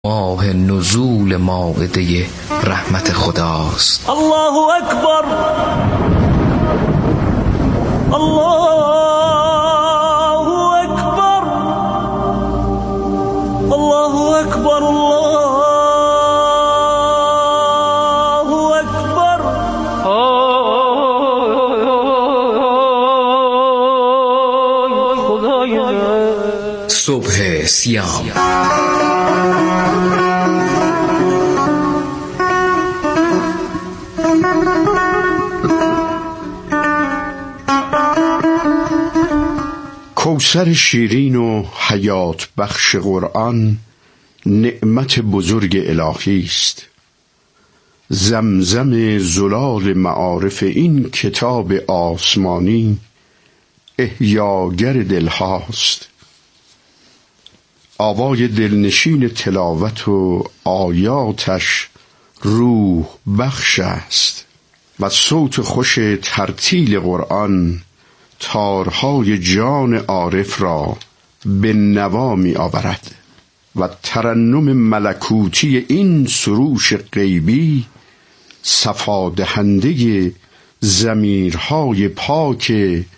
ماه نزول مائده رحمت خداست. الله اکبر، الله اکبر، الله اکبر، الله اکبر. صبح سیام. کوثر شیرین و حیات بخش قرآن نعمت بزرگ الهی است. زمزم زلال معارف این کتاب آسمانی احیاگر دلهاست. آوای دلنشین تلاوت و آیاتش روح بخش است و صوت خوش ترتیل قرآن تارهای جان عارف را به نوا می آورد و ترنم ملکوتی این سروش غیبی صفا دهنده ضمیرهای پاک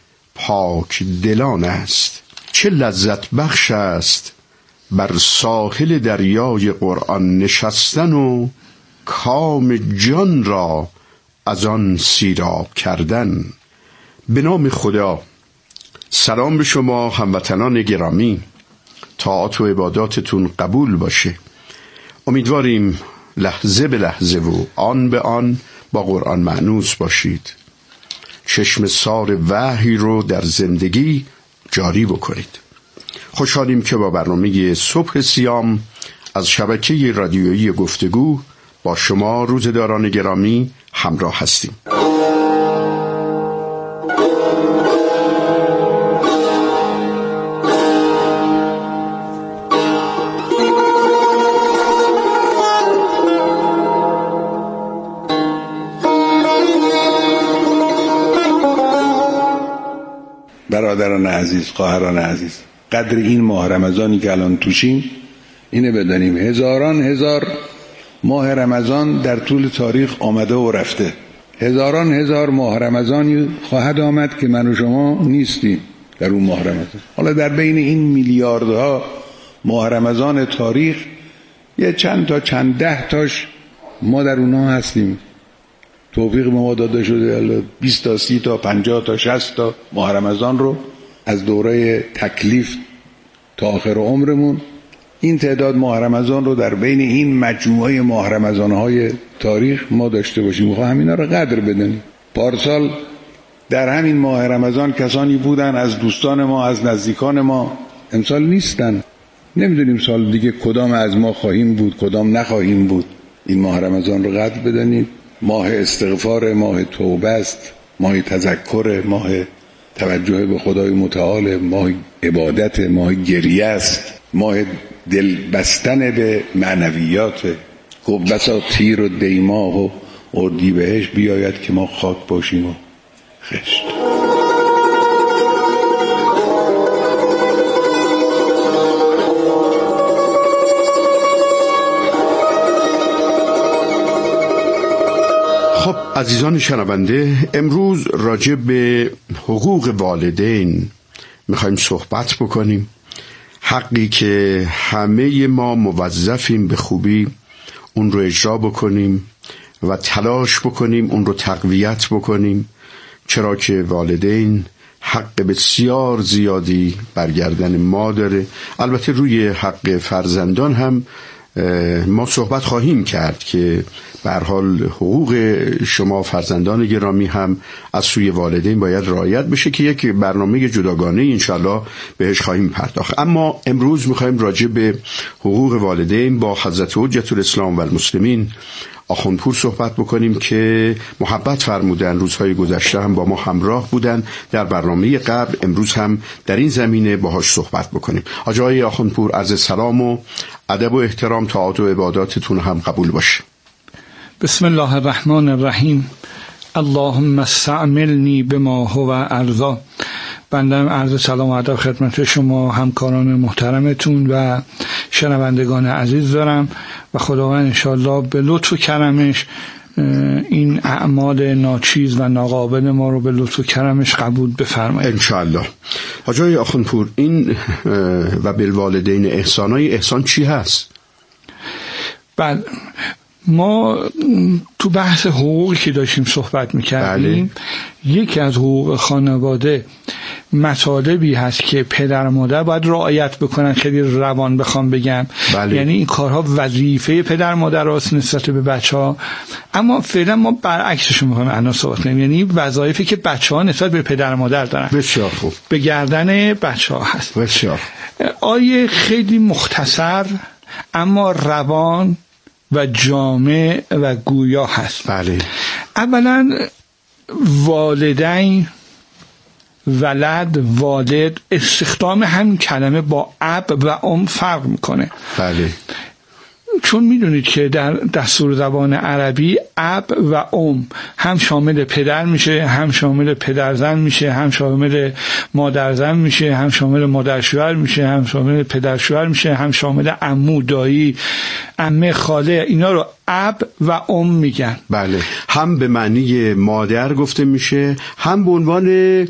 دلان است. چه لذت بخش است بر ساحل دریای قرآن نشستن و کام جان را از آن سیراب کردن. به نام خدا. سلام به شما هموطنان گرامی. طاعات و عباداتتون قبول باشه. امیدواریم لحظه به لحظه و آن به آن با قرآن مأنوس باشید. چشم سار وحی رو در زندگی جاری بکنید. خوشحالیم که با برنامه صبح سیام از شبکه رادیویی گفتگو با شما روزداران گرامی همراه هستیم. برادران عزیز، خواهران عزیز، قدر این ماه رمضانی که الان توشیم اینه بدانیم. هزاران هزار ماه رمضان در طول تاریخ آمده و رفته. هزاران هزار ماه رمضانی خواهد آمد که من و شما نیستیم در اون ماه رمضان. حالا در بین این میلیاردها ماه رمضان تاریخ یه چند ده تاش ما در اونها هستیم. توفیق ما داده شده 20 تا 30 تا 50 تا 60 تا ماه رمضان رو از دوره تکلیف تا آخر عمرمون این تعداد ماه رمضان رو در بین این مجموعه ماه رمضان‌های تاریخ ما داشته باشیم. میخوام همینا رو قدر بدونیم. پارسال در همین ماه رمضان کسانی بودن از دوستان ما، از نزدیکان ما، امسال نیستن. نمیدونیم سال دیگه کدام از ما خواهیم بود، کدام نخواهیم بود. این ماه رمضان رو قدر بدونیم. ماه استغفار، ماه توبه است، ماه تذکر، ماه توجه به خدای متعال، ماه عبادت، ماه گریه است، ماه دل بستن به معنویات. خب بسا تیر و دیماه و اردیبهشت بیاید که ما خاک باشیم و خشت. خب عزیزان شنونده، امروز راجع به حقوق والدین میخوایم صحبت بکنیم. حقی که همه ما موظفیم به خوبی اون رو اجرا بکنیم و تلاش بکنیم اون رو تقویت بکنیم، چرا که والدین حق بسیار زیادی برگردن ما داره. البته روی حق فرزندان هم ما صحبت خواهیم کرد که به هر حال حقوق شما فرزندان گرامی هم از سوی والدین باید رعایت بشه که یک برنامه جداگانه انشالله بهش خواهیم پرداخت. اما امروز میخوایم راجع به حقوق والدین با حضرت حجت الاسلام و المسلمین آخوندپور صحبت بکنیم که محبت فرمودن. روزهای گذشته هم با ما همراه بودن در برنامه قبل. امروز هم در این زمینه باهاش صحبت بکنیم. آقای آخوندپور، عرض سلام و ادب و احترام، طاعات و عباداتتون هم قبول باشه. بسم الله الرحمن الرحیم. اللهم استعملنی بما هو ارضا. بنده عرض سلام و ادب خدمت شما همکاران محترمتون و شنوندگان عزیز دارم و خداوند انشاءالله به لطف و کرمش این اعمال ناچیز و ناقابل ما رو به لطف و کرمش قبول بفرمایید انشاءالله. حاجی آخوندپور، این و بالوالدین احسان چی هست؟ بله، ما تو بحث حقوقی که داشتیم صحبت میکردیم، یکی از حقوق خانواده مطالبی هست که پدر و مادر باید رعایت بکنن. خیلی روان بخوام بگم، یعنی این کارها وظیفه پدر مادر هست نسبت به بچه ها، اما فعلا ما برعکسش میخوایم الان صحبت کنیم، یعنی وظایفی که بچه ها نسبت به پدر مادر دارن. بسیار خوب. به گردن بچه ها هست. بسیار. آیه خیلی مختصر اما روان و جامع و گویا هست. بله. اولا والدین، ولد، والد، استخدام همین کلمه با اب و ام فرق میکنه. بله. چون میدونید که در دستور زبان عربی اب و ام هم شامل پدر میشه، هم شامل پدرزن میشه، هم شامل مادرزن میشه، هم شامل مادرشوهر میشه، هم شامل پدرشوهر میشه، هم شامل عمو، دایی، عمه، خاله. اینا رو اب و ام میگن. بله. هم به معنی مادر گفته میشه، هم به عنوان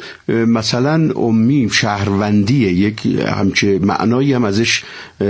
مثلا امی، شهروندیه، یک همچه معنایی هم ازش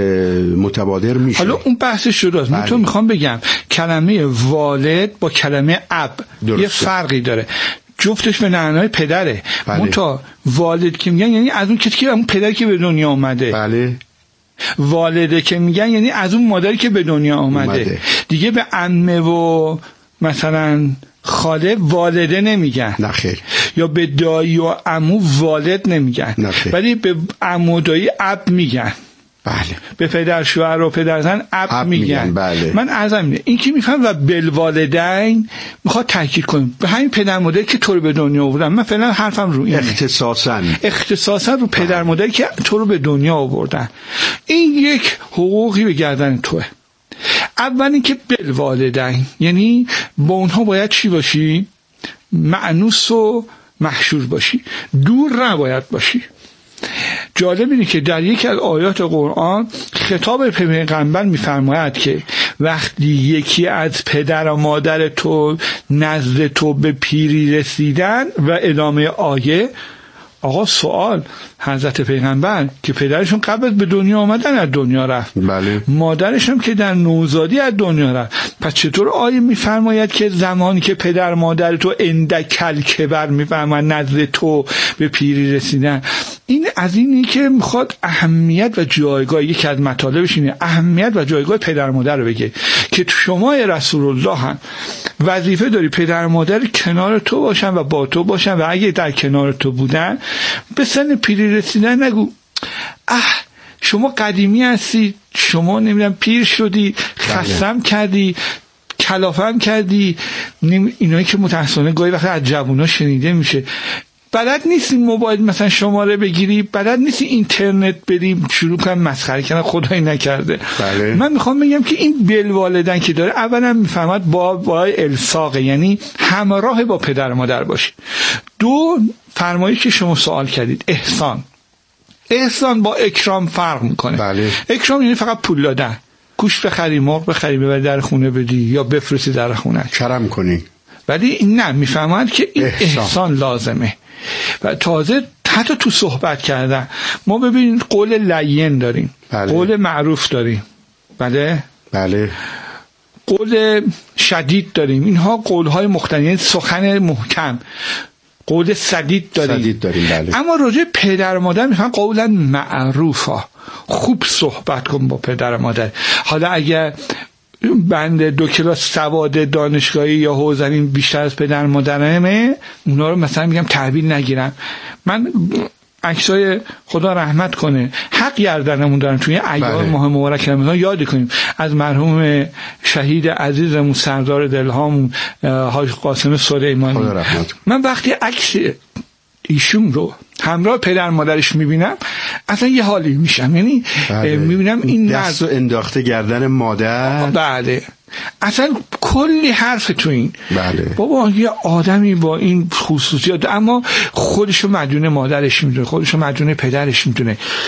متبادر میشه. حالا اون بحثش جداست. من تو میخوام بگم کلمه والد با کلمه اب یه فرقی داره. جفتش به معنای پدره. منتها والد که میگن یعنی از اون کسی که اون پدری که به دنیا اومده. بله. والده که میگن یعنی از اون مادری که به دنیا اومده. دیگه به عمه و مثلا خاله والده نمیگن. نخیر. یا به دایی و عمو والد نمیگن. ولی به عمو و دایی اب میگن. بله. به پدر شوهر و پدرزن اب میگن. بله. من عرضم اینه، این که میفهم و بالوالدین میخواد تاکید کنم به همین پدر مادری که تو رو به دنیا آوردن. من فعلا حرفم رو اینه، اختصاصا رو پدر مادری که تو رو به دنیا آوردن. این یک حقوقی به گردن توه. اول اینکه بالوالدین یعنی با اونها باید چی باشی؟ مأنوس و محشور باشی، دور نباید باشی. جالب اینه که در یکی از آیات قرآن خطاب پیغمبر می‌فرماید که وقتی یکی از پدر و مادر تو نزد تو به پیری رسیدن، و ادامه آیه آقا سوال حضرت پیغمبر که پدرشون قبل به دنیا آمدن از دنیا رفت. بله. مادرش هم که در نوزادی از دنیا رفت. پس چطور آیه میفرماید که زمانی که پدر مادر تو اندکل کبر میفرماید نزد تو به پیری رسیدن؟ این از اینی که میخواد اهمیت و جایگاه، یکی از مطالبش اینه اهمیت و جایگاه پدر مادر رو بگه که شما رسول الله هم وظیفه داری پدر مادر کنار تو باشن و با تو باشن، و اگه در کنار تو بودن به سن پیری رسیدن نگو شما قدیمی هستی، شما نمیدونم پیر شدی، خستم کردی، کلافم کردی. اینایی که متأسفانه گاهی وقت از جوونا شنیده میشه. بلد نیستی موبایل مثلا شماره بگیری، بلد نیستی اینترنت بریم شروع کنم مسخره کردن، خدای نکرده. بله. من میخوام بگم که این بالوالدین که داره اولا میفهمد با الساقه، یعنی همراه با پدر مادر باشی. دو، فرمایشی که شما سوال کردید، احسان با اکرام فرق میکنه. بله. اکرام یعنی فقط پول دادن، گوشت بخری، مرغ بخری، ببری در خونه بدی یا بفرستی در خونه، کرم کنی. ولی نه، میفهمند که این احسان لازمه. و تازه حتی تو صحبت کردن ما ببینید قول لین داریم. بله. قول معروف داریم. بله. قول شدید داریم. اینها قولهای مختلف، سخن محکم. قول سدید داریم. بله. اما راجع پدر مادر میفهمن قولا معروفا، خوب صحبت کن با پدر مادر. حالا اگر بند 2 کلاس سواد دانشگاهی یا حوزنی بیشتر از پدر مادرمه، اونا رو مثلا میگم تحویل نگیرم. من عکسای خدا رحمت کنه حق گردنمون دارن توی ایام ماه مبارک رمضان یاد کنیم از مرحوم شهید عزیزمون سردار دلهامون حاج قاسم سلیمانی. من وقتی عکس ایشون رو همراه پدر مادرش میبینم اصلا یه حالی میشم، یعنی میبینم این دستو انداخته گردن مادر. بله. اصلا کلی حرف تو این. بله. بابا یه آدمی با این خصوصیات اما خودشو مدیون مادرش میدونه، خودشو مدیون پدرش میدونه.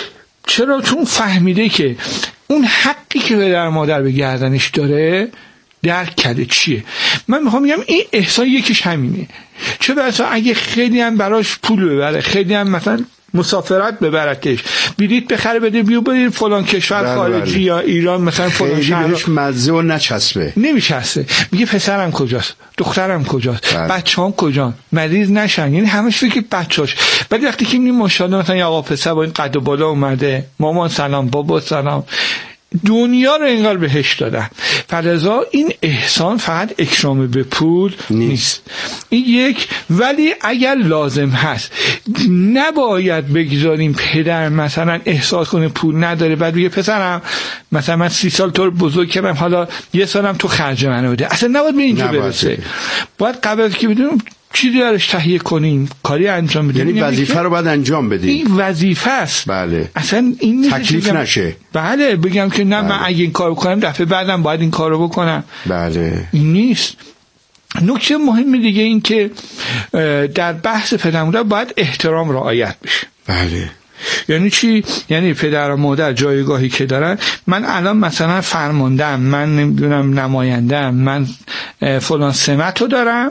چرا؟ چون فهمیده که اون حقی که پدر مادر به گردنش داره درک کرده چیه. من میخوام بگم این احسان یکیش همینه. چه بسا اگه خیلی هم براش پول ببره، خیلی هم مثلا مسافرت ببرتش، بلیط بخره بده بیو برید فلان کشور خارجی یا ایران مثلا فلان شهر، بهش مزه و نچسبه، نمیچسبه. میگه پسرم کجاست، دخترم کجاست، بچه‌ام کجان، مریض نشن، یعنی همش فکر بچه‌اش. بعد وقتی که میگیم ماشاءالله مثلا یا آقا پسر با این قد و بالا اومده، مامان سلام، بابا سلام، دنیا رو انگار بهش دادن. فلذا این احسان فقط اکرام به پول نیست. این یک. ولی اگر لازم هست نباید بگذاریم پدر مثلا احساس کنه پول نداره بعد بگه پسرم مثلا من 30 سال تو رو بزرگ کردم حالا 1 سالم تو خرج منو بده. اصلا نباید به اینجا برسه. باید قبل از که بدونیم چیزی درش تهیه کنیم، کاری انجام بدیم. یعنی وظیفه رو باید انجام بدیم. این وظیفه است. بله. اصلا این تکلیف نشه. بله بگم که نه من اگه این کارو کنم دفعه بعدم باید این کارو بکنم. بله. این نیست. نکته مهم دیگه این که در بحث پدر مادر باید احترام رعایت بشه. بله. یعنی چی؟ یعنی پدر و مادر جایگاهی که دارن، من الان مثلا فرماندم، من نمیدونم نمایندم، من فلان سمتو دارم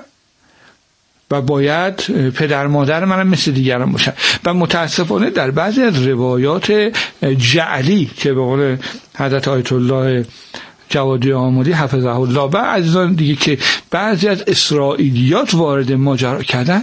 و باید پدر مادر منم مثل دیگران باشن. و متاسفانه در بعضی از روایات جعلی که به قول حضرت آیت الله جوادی آمدی حفظه الله و عزیزان دیگه که بعضی از اسرائیلیات وارد ماجرا کردن،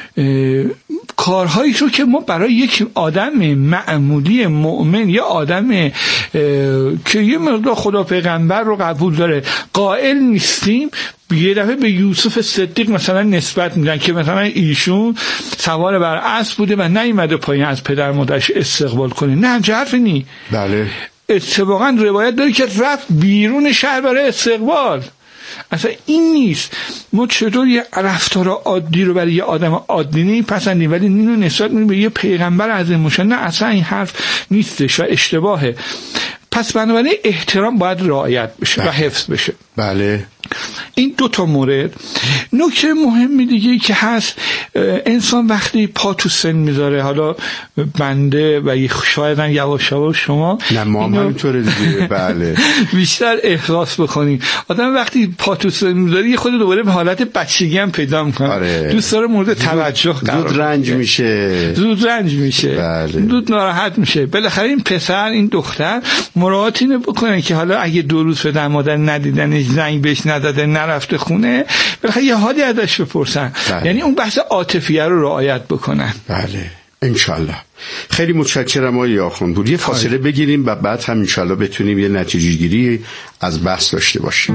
کارهایی رو که ما برای یک آدم معمولی مؤمن یا آدم که یه مقدار خدا پیغمبر رو قبول داره قائل نیستیم، یه دفعه به یوسف صدیق مثلا نسبت میدن که مثلا ایشون سوار بر اسب بوده و نیومده پایین از پدر مادرش استقبال کنه. نه همچه حرفی نی. بله. اتفاقا روایت داره که رفت بیرون شهر برای استقبال. اصلا این نیست. ما چطور یه رفتار عادی رو برای یه آدم عادی نمیپسندیم ولی اینو نسبت میدیم به یه پیغمبر عظیم الشأن؟ نه اصلا این حرف نیستش و اشتباهه. پس بنابراین احترام باید رعایت بشه و حفظ بشه. بله. این 2 مورد. نکته مهمی دیگه که هست، انسان وقتی پا تو سن میذاره، حالا بنده و شاید یواش یواش شما نه ما هم همینطوره دیگه بله بیشتر احساس بکنیم، آدم وقتی پا تو سن میذاره یه خود دوباره به حالت بچگی هم پیدا میکنه. آره. دوست داره مورد توجه قرار زود رنج میشه، بله. زود ناراحت میشه. بالاخره این پسر این دختر مراعات اینو بکنه که حالا اگه 2 روز پدر مادر ندیدنش، زنگ بهش نداده، نرفته خونه، بالاخره یه حالی ازش بپرسن. بله. یعنی اون بحث عاطفیه رو رعایت بکنن. بله انشالله. خیلی متشکرم آقای آخوندپور. یه فاصله بگیریم و بعد هم انشالله بتونیم یه نتیجه گیری از بحث داشته باشیم.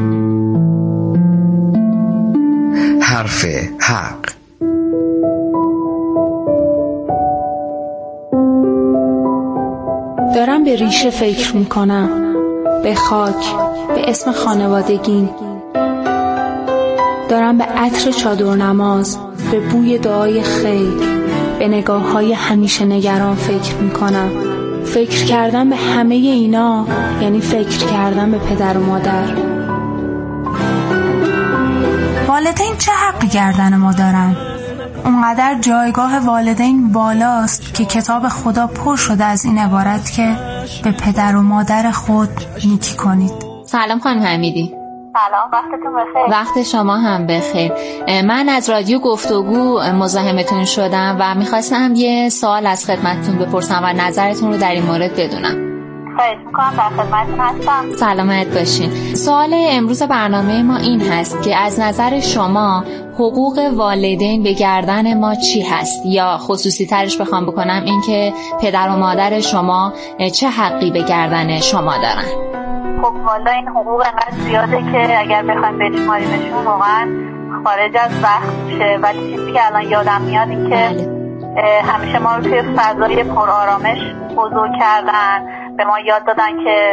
حرف حق. دارم به ریشه فکر میکنم، به خاک، به اسم خانوادگی. دارم به عطر چادر نماز، به بوی دعای خیر، به نگاه‌های همیشه نگران فکر میکنم. فکر کردن به همه اینا یعنی فکر کردن به پدر و مادر. والدین چه حقی گردن ما دارن؟ اونقدر جایگاه والدین بالاست که کتاب خدا پر شده از این عبارت که به پدر و مادر خود نیکی کنید. سلام خانم حمیدی. سلام، وقتتون بخیر. وقت شما هم بخیر. من از رادیو گفتگو مزاحمتون شدم و میخواستم یه سوال از خدمتتون بپرسم و نظرتون رو در این مورد بدونم. خواهش میکنم، در خدمتتون هستم. سلامت باشین. سوال امروز برنامه ما این هست که از نظر شما حقوق والدین به گردن ما چی هست؟ یا خصوصی ترش بخوام بکنم این که پدر و مادر شما چه حقی به گردن شما دارن؟ خب والا این حقوق انقدر زیاده که اگر بخوایم بشماریمشون واقعا خارج از وقت میشه، ولی چیزی که الان یادم میاد این که همیشه ما رو توی فضای پر آرامش بزرگ کردن، به ما یاد دادن که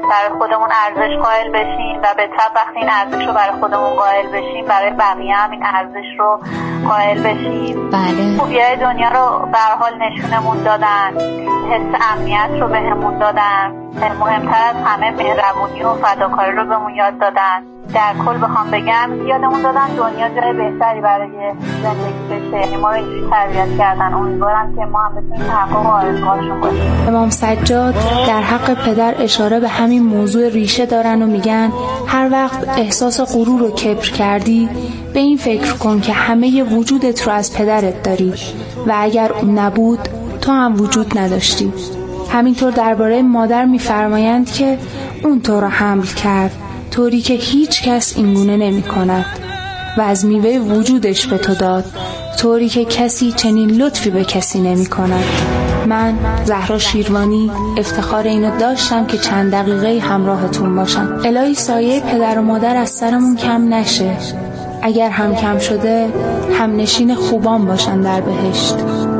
برای خودمون ارزش قائل بشیم و به طب وقتی این ارزش رو برای خودمون قائل بشیم برای بقیه هم این ارزش رو قائل بشیم. بله. خوبیای دنیا رو به هر حال نشونمون دادن، حس امنیت رو بهمون دادن، مهمتر از همه مهربونی و فداکاری رو بهمون یاد دادن. در کل بخوام بگم یادمون دادن دنیا جای بهتری برای زندگی بشه، یعنی ما رو اینجوری تربیت کردن. امیدوارم که ما هم بتونیم تحقق آرزوهاشون باشیم. امام سجاد در حق پدر اشاره به همین موضوع ریشه دارن و میگن هر وقت احساس غرور و کبر کردی به این فکر کن که همه وجودت رو از پدرت داری و اگر اون نبود تو هم وجود نداشتی. همینطور درباره مادر میفرمایند که اون تو رو حمل کرد طوری که هیچ کس اینگونه نمی کند و از میوه وجودش به تو داد طوری که کسی چنین لطفی به کسی نمی کند. من زهرا شیروانی افتخار اینو داشتم که چند دقیقه همراهتون باشم. الهی سایه پدر و مادر از سرمون کم نشه، اگر هم کم شده هم نشین خوبان باشن در بهشت.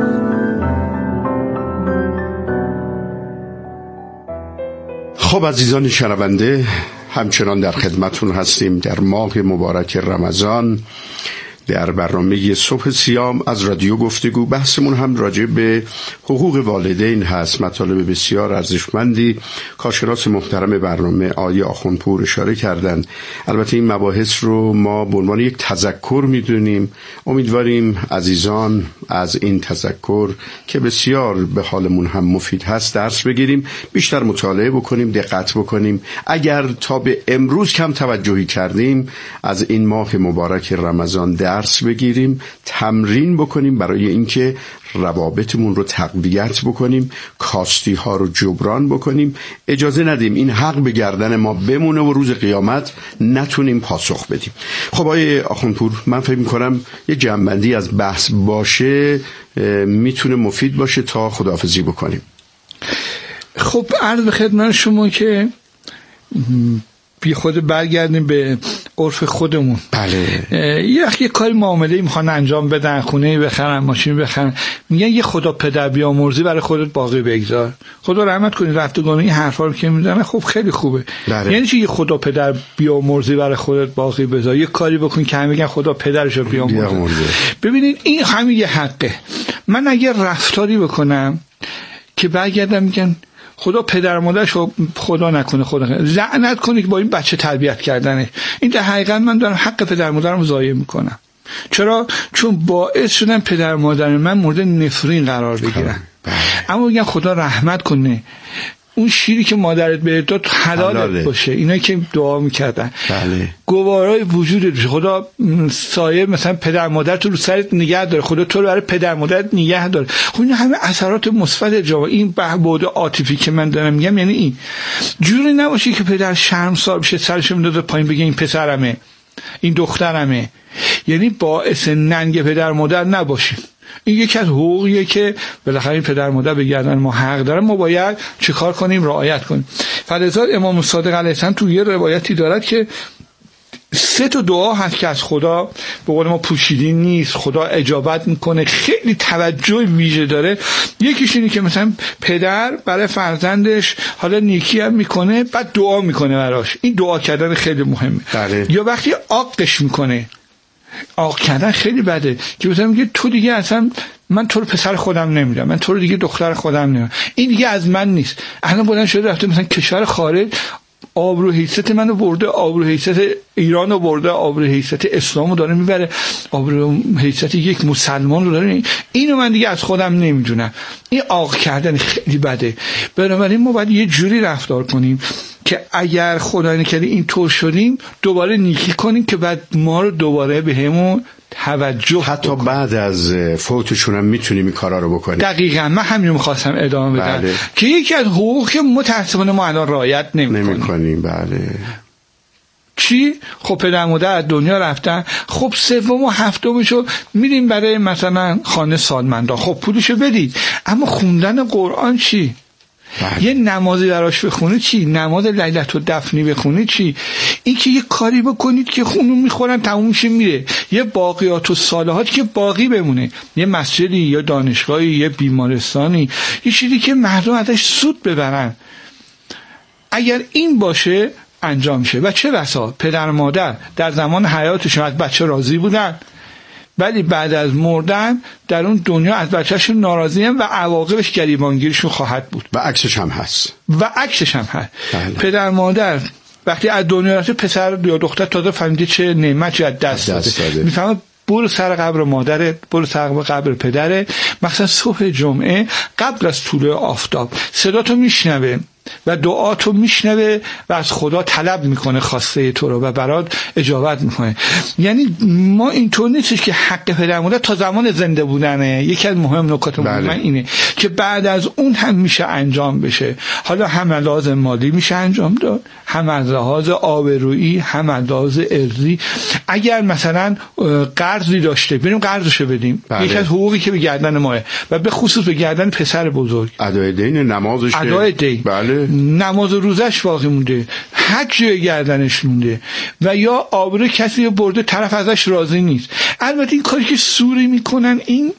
خب عزیزان شنونده، همچنان در خدمتون هستیم در ماه مبارک رمضان در برنامه صبح سیام از رادیو گفتگو. بحثمون هم راجع به حقوق والدین هست. مطالب بسیار ارزشمندی کارشناس محترم برنامه آقای آخوندپور اشاره کردن. البته این مباحث رو ما به عنوان یک تذکر میدونیم. امیدواریم عزیزان از این تذکر که بسیار به حالمون هم مفید هست درس بگیریم، بیشتر مطالعه بکنیم، دقت بکنیم. اگر تا به امروز کم توجهی کردیم از این ماه مبارک رمضان درس بگیریم، تمرین بکنیم برای اینکه روابطمون رو تقویت بکنیم، کاستی ها رو جبران بکنیم. اجازه ندیم این حق به گردن ما بمونه و روز قیامت نتونیم پاسخ بدیم. خب آقای آخوندپور، من فکر می‌کنم یه جمع‌بندی از بحث باشه میتونه مفید باشه تا خداحافظی بکنیم. خب عرض به خدمت شما که بی خود برگردیم به عرف خودمون. بله. یه کاری معامله میخوان انجام بدن، خونه بخرن، ماشین بخرن، میگن یه خدا پدر بیامرزی برای خودت باقی بگذار. خدا رحمت کنه رفتگان این حرفا رو که میزنه خب خیلی خوبه. بله. یعنی چی یه خدا پدر بیامرزی برای خودت باقی بذار؟ یه کاری بکن که همه میگن خدا پدرشو بیامرزه. ببینین این همین یه حقه. من اگه رفتاری بکنم که برگردم میگن خدا پدر مادرش رو خدا نکنه، خدا لعنت کنه که با این بچه تربیت کردنه، این در حقیقت من دارم حق پدر مادرم ضایع میکنم. چرا؟ چون باعث شدن پدر مادر من مورد نفرین قرار بگیرن. اما میگن خدا رحمت کنه اون شیری که مادرت بهت داد حلالت باشه. اینا که دعا میکردن. بله. گوارای وجودت خدا سایه مثلا پدر مادرت رو سرت نگه داره، خدا تو رو برای پدر مادرت نگه داره. خب این همه اثرات مثبت جواب. این بعد عاطفی که من دارم میگم یعنی این جوری نباشه که پدر شرمسار بشه سرش میندازه پایین بگه این پسرمه این دخترمه، یعنی باعث ننگ پدر مادر نباشیم. این یکی از حقوقیه که بالاخره این پدر مادر به گردن ما حق داره، ما باید چه کار کنیم؟ رعایت کنیم. فلذا امام صادق علیه السلام تو یه روایتی دارد که 3 دعا هست که از خدا به قول ما پوشیدی نیست، خدا اجابت میکنه، خیلی توجه ویژه داره. یکیش اینه که مثلا پدر برای فرزندش حالا نیکی هم میکنه بعد دعا میکنه براش، این دعا کردن خیلی مهمه. بله. یا وقتی عاقش میکنه، عاق کردن خیلی بده که مثلا میگه تو دیگه اصلا من تو رو پسر خودم نمیدم، من تو رو دیگه دختر خودم نمیدم، این دیگه از من نیست. الان بلند شده رفته مثلا کشور خارج آبرو حیثیت منو برده، آبرو حیثیت ایرانو برده، آبرو حیثیت اسلامو داره میبره، آبرو حیثیت یک مسلمان رو داره. اینو من دیگه از خودم نمیدونم. این عاق کردن خیلی بده. بنابراین ما باید یه جوری رفتار کنیم که اگر خدای نکرده این طور شدیم دوباره نیکی کنیم که بعد ما رو دوباره به همون توجه حتی بعد از فوتشون هم میتونیم این کارا رو بکنیم. دقیقاً من همین رو می‌خواستم ادامه بدم. بله. که یکی از حقوقی که متأسفانه ما الان رعایت نمی‌کنیم. بله. چی؟ خب پدر مادر از دنیا رفتن، خب 3 و 7 رو میدیم برای مثلا خانه سالمندان، خب پولشو بدید، اما خوندن قرآن چی؟ بله. یه نمازی براش بخونی چی؟ نماز لیلت الدفنی بخونی چی؟ این که یه کاری بکنید که خونو میخورن تموم میشه میره، یه باقیات و صالحات که باقی بمونه، یه مسجدی یا دانشگاهی، یه بیمارستانی، یه چیزی که مردم ازش سود ببرن. اگر این باشه انجام شه. و چه بسا پدر مادر در زمان حیاتشون از بچه راضی بودن، ولی بعد از مردن در اون دنیا از بچه‌شون ناراضی هم و عواقبش گریبانگیرشون خواهد بود. و عکسش هم هست. بله. پدر مادر وقتی از دنیا رفته، پسر یا دختر تازه فهمیده چه نعمتی از دست داده، میفهمه برو سر قبر مادرت، برو سر قبر پدرت. مثلا صبح جمعه قبل از طلوع آفتاب صداتو میشنوه و دعاتو میشنوه و از خدا طلب میکنه خواسته تو رو و برات اجابت میکنه. یعنی ما اینطور نیستش که حق پدر مادر تا زمان زنده بودنه. یکی از مهم نکات من اینه که بعد از اون هم میشه انجام بشه. حالا هم از لحاظ مالی میشه انجام داد، هم از لحاظ آبرویی، هم از لحاظ ارضی. اگر مثلا قرضی داشته بریم قرضشو بدیم. یکی از حقوقی که به گردن ماه و به خصوص به گردن پسر بزرگ، ادای دین، نمازش، ادای دین، نماز و روزش باقی مونده، حج گردنش مونده، و یا آبرو کسی برده طرف ازش راضی نیست. البته این کاری که سوری میکنن، این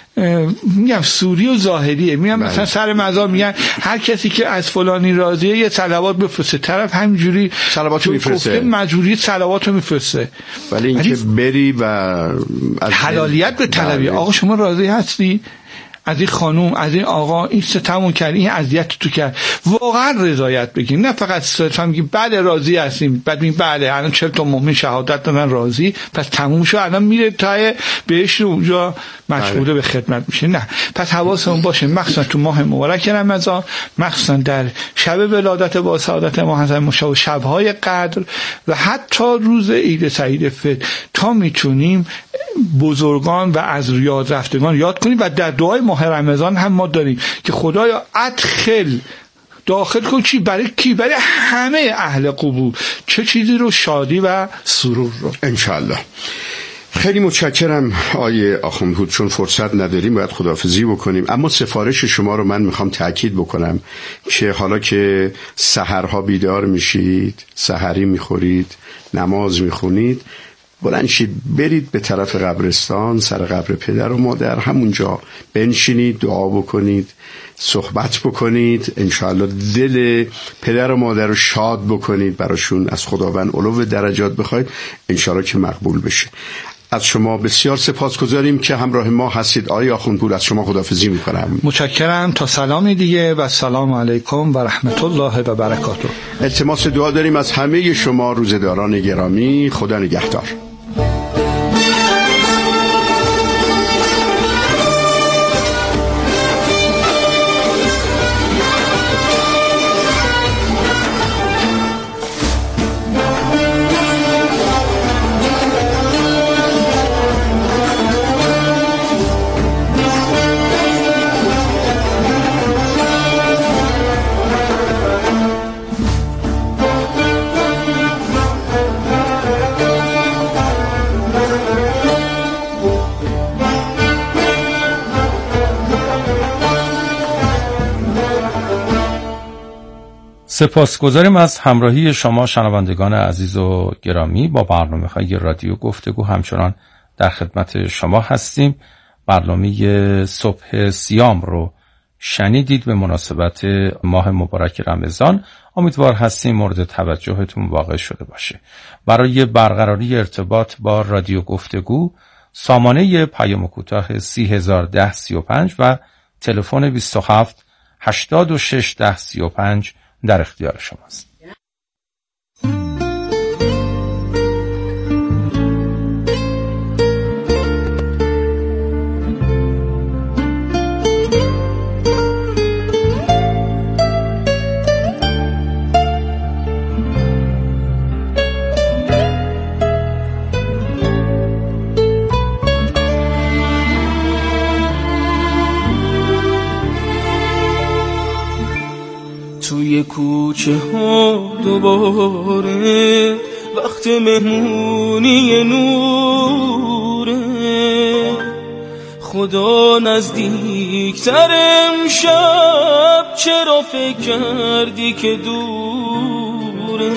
میگم سوری و ظاهریه. میگم مثلا سر مزار میگن هر کسی که از فلانی راضیه یه صلوات بفرسته، طرف همینجوری صلواتو میفرسته، مجبوری صلواتو میفرسته. ولی اینکه بری و از حلالیت به طلبی، آقا شما راضی هستی از این خانوم، از این آقا، این ستمون کرد، این اذیت تو کرد، واقعا رضایت بگیم، نه فقط صرفا میگیم بله راضی هستیم، بعد میگیم بله الان 40 تا مؤمن شهادت دادن راضی، پس تموم شد، الان میره تا بهش اونجا مشغول به خدمت میشه. نه، پس حواسمون باشه مخصوصا تو ماه مبارک رمضان، مخصوصا در شب ولادت با سعادت ما حضرت مشا و شب‌های قدر و حتی روز عید سعید فطر، تا میتونیم بزرگان و از یاد رفتگان یاد کنیم. و در دعای ماه رمضان هم ما داریم که خدایا ادخل داخل کن چی؟ برای کی؟ برای همه اهل قبول. چه چیزی رو؟ شادی و سرور رو انشالله. خیلی متشکرم آیه آخوندپور، چون فرصت نداریم باید خداحافظی بکنیم، اما سفارش شما رو من میخوام تأکید بکنم که حالا که سحرها بیدار میشید، سحری میخورید، نماز میخونید، بلند شید برید به طرف قبرستان، سر قبر پدر و مادر، همونجا بنشینید، دعا بکنید، صحبت بکنید، انشاءالله دل پدر و مادر رو شاد بکنید، براشون از خداوند علو درجات بخواید، انشاءالله که مقبول بشه. از شما بسیار سپاسگزاریم که همراه ما هستید. آقای آخوندپور، از شما خداحافظی میکنم. متشکرم. تا سلامی دیگه و السلام علیکم و رحمت الله و برکاته. التماس دعا داریم از همه شما روزداران گرامی. خدا نگهدار. سپاسگزاریم از همراهی شما شنوندگان عزیز و گرامی. با برنامه‌های رادیو گفتگو همچنان در خدمت شما هستیم. برنامه صبح سیام رو شنیدید به مناسبت ماه مبارک رمضان. امیدوار هستیم مورد توجهتون واقع شده باشه. برای برقراری ارتباط با رادیو گفتگو سامانه پیام کوتاه 301035 و تلفن 27 86 1035 در اختیار شماست. توی کوچه ها دوباره وقت مهمونی نوره، خدا نزدیکتر امشب، چرا فکر کردی که دوره؟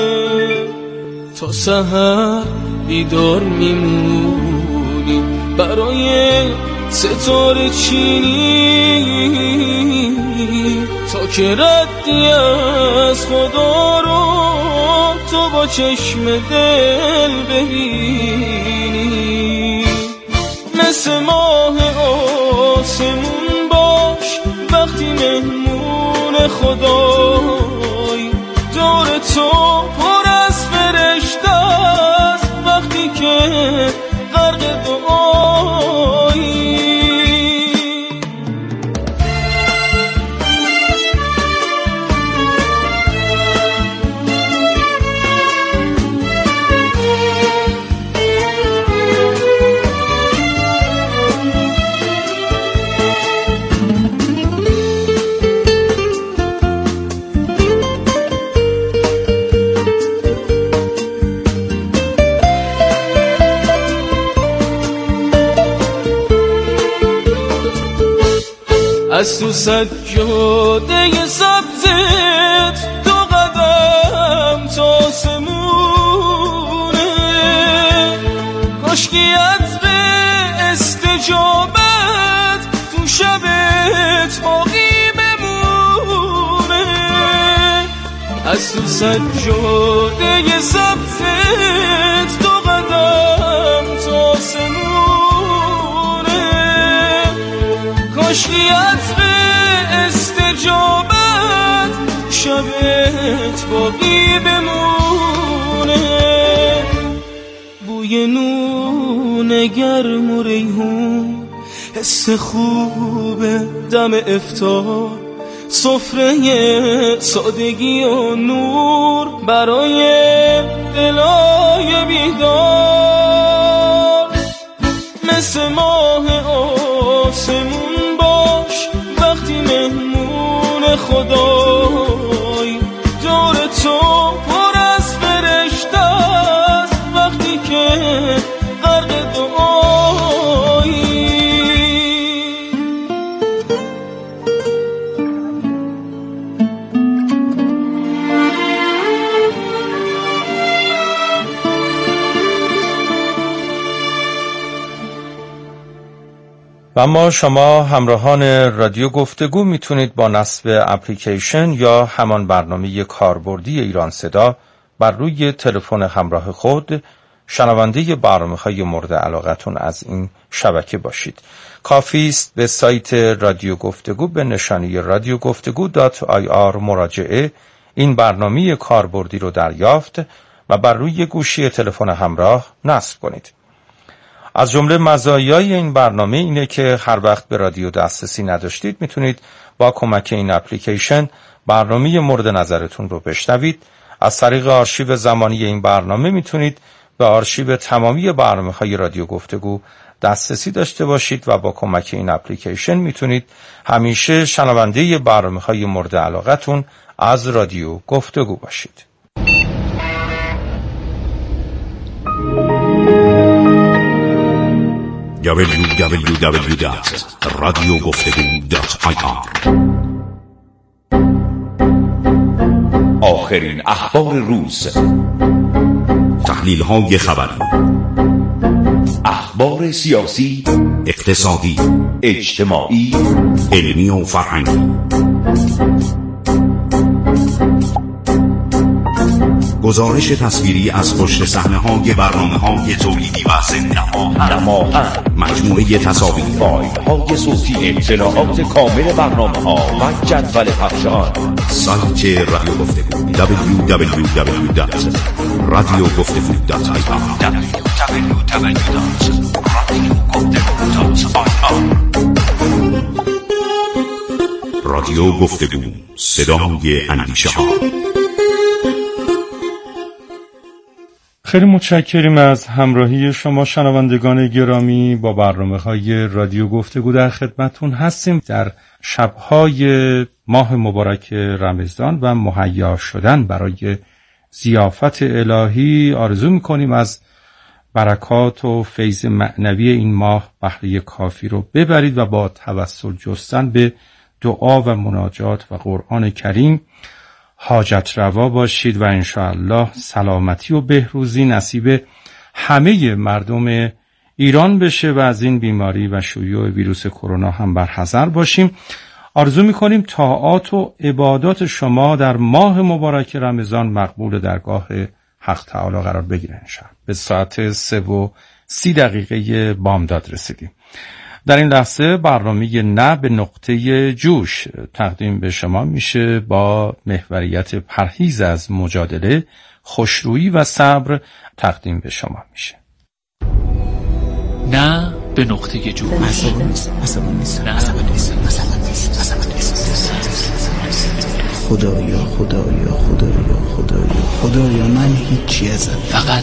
تا سحر بیدار میمونی برای ستاره چینی، تا که ردی از خدا رو تو با چشم دل ببینی. مثل ماه آسمون باش وقتی مهمون خدای، دور تو پر از فرشته است وقتی که غرق دعایی. از تو سجاده سبزت 2 قدم تا آسمونه، کاشکی از به استجابت تو شبت باقی بمونه. از تو سجاده سبزت 2 قدم تا آسمونه، کاشکی از به استجابت شبت باقی بمونه. بوی نون گرم و ریحون، حس خوب دم افطار، سفره سادگی و نور برای دلای بیدار. مثل ماه آسمون باش وقتی مهمون خدای، دور تو پر از فرشته است وقتی که غرق دعایی. و اما شما همراهان رادیو گفتگو میتونید با نصب اپلیکیشن یا همان برنامه کاربردی ایران صدا بر روی تلفن همراه خود شنونده برنامه‌های مورد علاقتون از این شبکه باشید. کافی است به سایت رادیو گفتگو به نشانی radiogoftegu.ir مراجعه این برنامه کاربردی رو دریافت و بر روی گوشی تلفن همراه نصب کنید. از جمله مزایای این برنامه اینه که هر وقت به رادیو دسترسی نداشتید میتونید با کمک این اپلیکیشن برنامه مورد نظرتون رو بشنوید. از طریق آرشیو زمانی این برنامه میتونید به آرشیو تمامی برنامه‌های رادیو گفتگو دسترسی داشته باشید و با کمک این اپلیکیشن میتونید همیشه شنونده برنامه‌های مورد علاقتون از رادیو گفتگو باشید. www.radiogoftegu.ir آخرین اخبار روز، تحلیل‌های خبری، اخبار سیاسی، اقتصادی، اجتماعی، علمی و فرهنگی، گزارش تصویری از پشت صحنه‌های برنامه‌های تولیدی و زنده نماهن، مجموعه تصاویر، فایل‌های صوتی، اطلاعات کامل برنامه‌ها و جدول پخش آن. سایت رادیو گفتگو www.radiogoftegu.ir رادیو گفتگو، صدای اندیشه‌ها. خیلی متشکریم از همراهی شما شنوندگان گرامی. با برنامه‌های رادیو گفتگو در خدمتتون هستیم. در شب‌های ماه مبارک رمضان و مهیا شدن برای ضیافت الهی آرزو می‌کنیم از برکات و فیض معنوی این ماه بهره کافی رو ببرید و با توسل جستن به دعا و مناجات و قرآن کریم حاجت روا باشید و انشاءالله سلامتی و بهروزی نصیب همه مردم ایران بشه و از این بیماری و شیوع ویروس کرونا هم برحذر باشیم. آرزو می‌کنیم طاعات و عبادات شما در ماه مبارک رمضان مقبول درگاه حق تعالی قرار بگیره انشاءالله. به ساعت 3:30 بامداد رسیدیم. در این لحظه برنامه نه به نقطه جوش تقدیم به شما میشه با محوریت پرهیز از مجادله، خوشرویی و صبر تقدیم به شما میشه. نه به نقطه جوش. خدایا خدایا خدایا خدایا خدایا من هیچی ازم، فقط